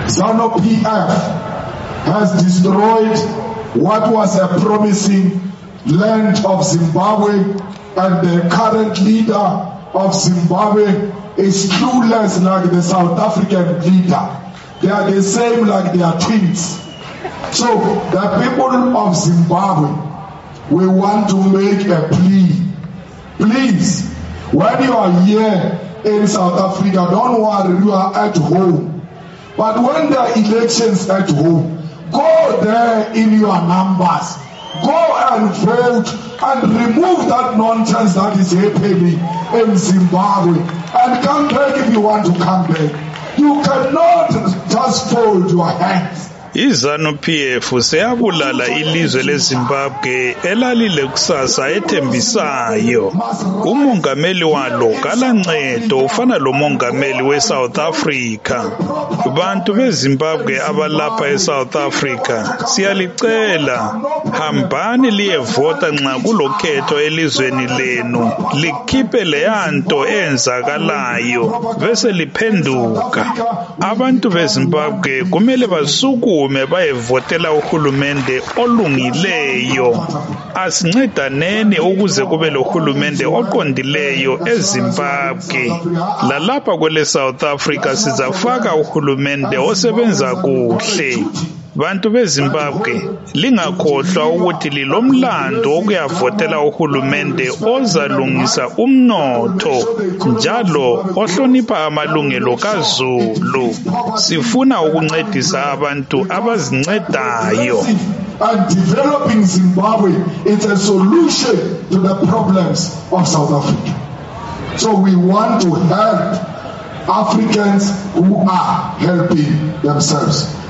ZANU-PF has destroyed what was a promising land of Zimbabwe, and the current leader of Zimbabwe is clueless like the South African leader. They are the same like they are twins. So the people of Zimbabwe, we want to make a plea. Please, when you are here in South Africa, don't worry, you are at home. But when there are elections at home, go there in your numbers. Go and vote and remove that nonsense that is happening in Zimbabwe. And come back if you want to come back. You cannot just fold your hands. iZANU-PF seyabulala ilizwe leZimbabwe elalile kusasa ethembisayo. Umongameli walo kalancedo ufana lo mongameli weSouth Africa. Bantu beZimbabwe abalapha eSouth Africa, siyalicela hambani liyevota nxa kulokhetho elizweni lenu, likhiphe leyanto enzakalayo bese liphenduka. Abantu beZimbabwe kumele basukume bayevotela uhulumende olungileyo. Asincedaneni ukuze kube lohulumende oqondileyo eZimbabwe. Lalapha kwele South Africa sizafaka uhulumende osebenza kuhle. Bantu beZimbabwe, lingakhohlwa ukuthi lilomlando wokuyavotela uhulumende ozalungisa umnotho njalo ohlonipha amalungelo kaZulu. Sifuna ukuncedisa abantu abazincedayo. And developing Zimbabwe is a solution to the problems of South Africa. So we want to help Africans who are helping themselves.